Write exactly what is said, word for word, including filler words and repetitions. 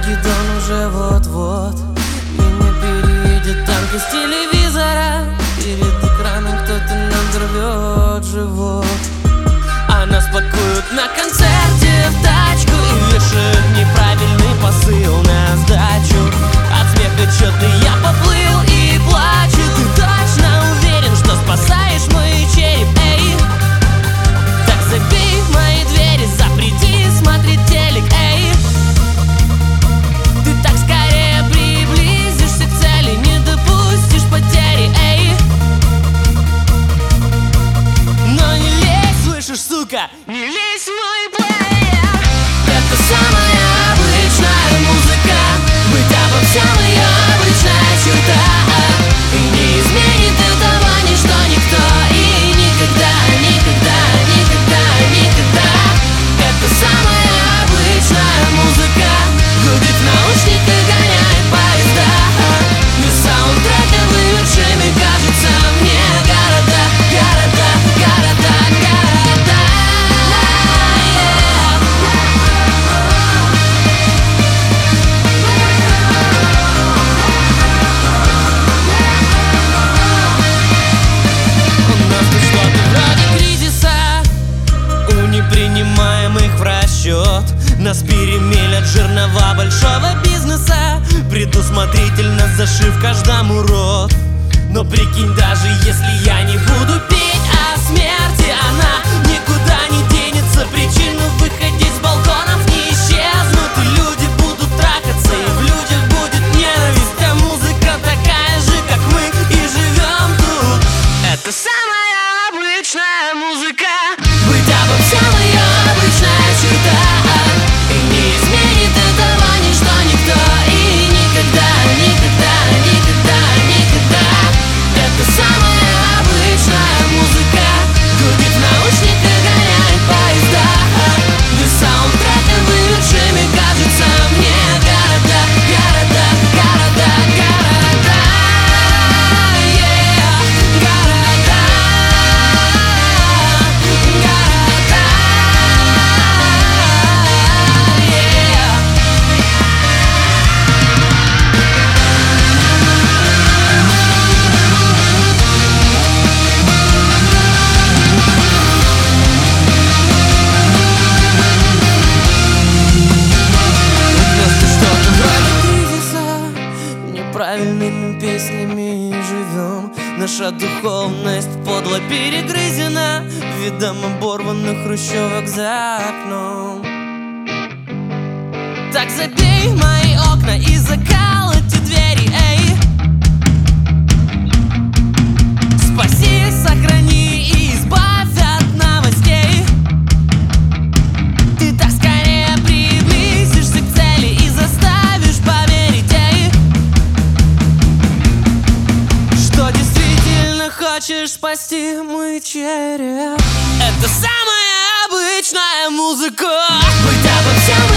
Армагеддон уже вот-вот, и не переедет танк из телевизора. Перед экраном кто-то надорвет живот, а нас пакуют на концерте в тачку и вешают неправильный посыл на сдачу. От смеха чё-то я поплыл и плачу. Ты точно уверен, что спасаешь мой череп, эй? Так забей мои двери, запрети смотреть телек, эй. Ты так скорее приблизишься к цели, не допустишь потери, эй. Но не лезь, слышишь, сука, не лезь в мой плеер. Это самая обычная музыка, быть обо всем ее обычная черта. И не изменит этого ничто, никто и никогда, никогда, никогда, никогда. Это самая обычная музыка, гудит в наушниках, гоняет поезда. Без саундтрека лучшими кажется мне города, города, города, города. У нас тут что-то вроде кризиса, у непринимаемых в расчет. Нас перемелят жернова большого бизнеса, предусмотрительно зашив каждому рот. Но прикинь, даже если я не буду петь о смерти, она никуда не денется. Причину выходить с балконов не исчезнут, и люди будут трахаться, и в людях будет ненависть. А музыка такая же, как мы, и живем тут. Это самая обычная музыка, быть обо всем ее обычная черта. И не изменит этого ничто, никто и никогда, никогда, никогда, никогда. Это самая обычная музыка, гудит в наушниках, гоняет поезда. Без саундтрека лучшими кажется мне города, города, города, города. Yeah, города, города, yeah. Вместо что-то вроде кризиса, неправильными песнями живем. Наша духовность подло перегрызена видом оборванных хрущевок за окном. Так забей мои окна и заколоти двери, эй. Спаси, сохрани и избавь от новостей. Ты так скорее приблизишься к цели и заставишь поверить, эй, что действительно хочешь спасти мой череп. Это самая обычная музыка, быть обо всем